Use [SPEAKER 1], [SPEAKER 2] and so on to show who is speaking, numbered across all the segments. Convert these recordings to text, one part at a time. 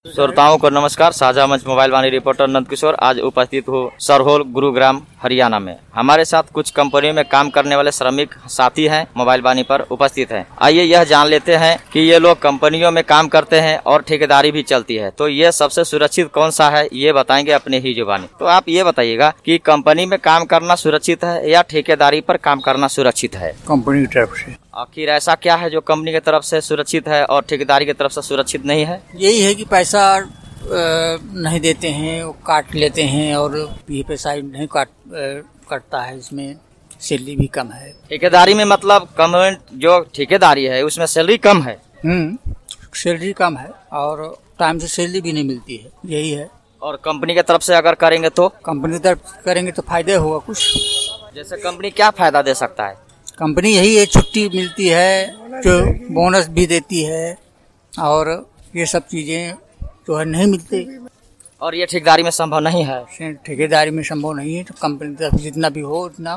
[SPEAKER 1] श्रोताओं को नमस्कार। साझा मंच मोबाइल वाणी रिपोर्टर नंद किशोर आज उपस्थित हूँ सरहोल गुरुग्राम हरियाणा में। हमारे साथ कुछ कंपनियों में काम करने वाले श्रमिक साथी हैं, मोबाइल वाणी पर उपस्थित हैं। आइए यह जान लेते हैं कि ये लोग कंपनियों में काम करते हैं और ठेकेदारी भी चलती है, तो ये सबसे सुरक्षित कौन सा है ये बताएंगे अपने ही जुबानी। तो आप ये बताइएगा कि कंपनी में काम करना सुरक्षित है या ठेकेदारी पर काम करना सुरक्षित है?
[SPEAKER 2] कंपनी की तरफ से।
[SPEAKER 1] आखिर ऐसा क्या है जो कंपनी की तरफ से सुरक्षित है और ठेकेदारी की तरफ से सुरक्षित नहीं है?
[SPEAKER 2] यही है कि पैसा नहीं देते हैं, वो काट लेते हैं और ये पैसा नहीं कटता है, इसमें सैलरी भी कम है।
[SPEAKER 1] ठेकेदारी में मतलब कम जो ठेकेदारी है उसमें सैलरी कम है।
[SPEAKER 2] सैलरी कम है और टाइम से सैलरी भी नहीं मिलती है, यही है।
[SPEAKER 1] और कंपनी की तरफ से अगर करेंगे तो?
[SPEAKER 2] कंपनी की तरफ करेंगे तो फायदे होगा कुछ।
[SPEAKER 1] जैसे कंपनी क्या फायदा दे सकता है?
[SPEAKER 2] कंपनी यही है, छुट्टी मिलती है, जो बोनस भी देती है और ये सब चीजें जो है नहीं मिलती।
[SPEAKER 1] और ये ठेकेदारी में संभव नहीं है?
[SPEAKER 2] ठेकेदारी में संभव नहीं है। तो कंपनी तरफ जितना भी हो उतना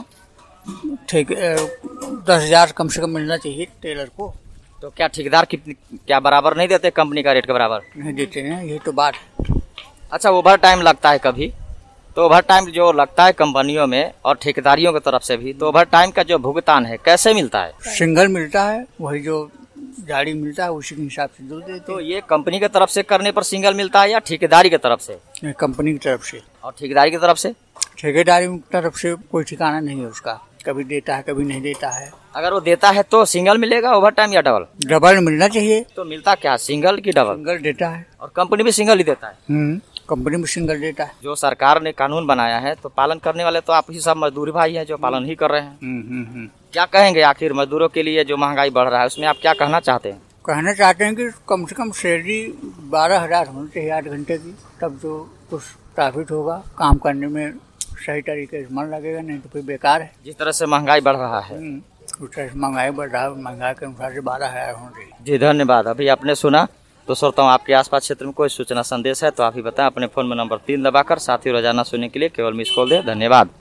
[SPEAKER 2] 10,000 कम से कम मिलना चाहिए टेलर को।
[SPEAKER 1] तो क्या ठेकेदार क्या बराबर नहीं देते कंपनी का रेट के बराबर?
[SPEAKER 2] नहीं देते हैं, ये तो बात है।
[SPEAKER 1] अच्छा, ओवर टाइम लगता है कभी? तो ओवर टाइम जो लगता है कंपनियों में और ठेकेदारियों की तरफ से भी, तो ओवर टाइम का जो भुगतान है कैसे मिलता है?
[SPEAKER 2] सिंगल मिलता है, वही जो गाड़ी मिलता है उसी के हिसाब से दो देते।
[SPEAKER 1] तो ये कंपनी की तरफ से करने पर सिंगल मिलता है या ठेकेदारी की तरफ से?
[SPEAKER 2] कंपनी की तरफ से।
[SPEAKER 1] और ठेकेदारी की तरफ से?
[SPEAKER 2] ठेकेदारी की तरफ से कोई ठिकाना नहीं है उसका, कभी देता है कभी नहीं देता है।
[SPEAKER 1] अगर वो देता है तो सिंगल मिलेगा ओवर टाइम या डबल?
[SPEAKER 2] डबल मिलना चाहिए।
[SPEAKER 1] तो मिलता क्या, सिंगल की डबल?
[SPEAKER 2] सिंगल देता है।
[SPEAKER 1] और कंपनी भी सिंगल ही देता है?
[SPEAKER 2] कंपनी में सिंगल देता है।
[SPEAKER 1] जो सरकार ने कानून बनाया है तो पालन करने वाले तो आप ही सब मजदूर भाई हैं जो पालन ही कर रहे हैं। क्या कहेंगे आखिर मजदूरों के लिए जो महंगाई बढ़ रहा है उसमें आप क्या कहना चाहते हैं?
[SPEAKER 2] कहना चाहते हैं कि कम से कम सैलरी 12,000 होनी चाहिए 8 घंटे की, तब जो कुछ प्रॉफिट होगा, काम करने में सही तरीके से मन लगेगा, नहीं तो फिर बेकार है।
[SPEAKER 1] जिस तरह से महंगाई बढ़ रहा है
[SPEAKER 2] उस तरह से महंगाई बढ़ रहा है, महंगाई के अनुसार से 12,000 होना चाहिए।
[SPEAKER 1] जी धन्यवाद। अभी आपने सुना। तो श्रोताओं, आपके आसपास क्षेत्र में कोई सूचना संदेश है तो आप ही बताएं। अपने फोन में नंबर 3 दबाकर साथ ही रोजाना सुनने के लिए केवल मिस कॉल दे। धन्यवाद।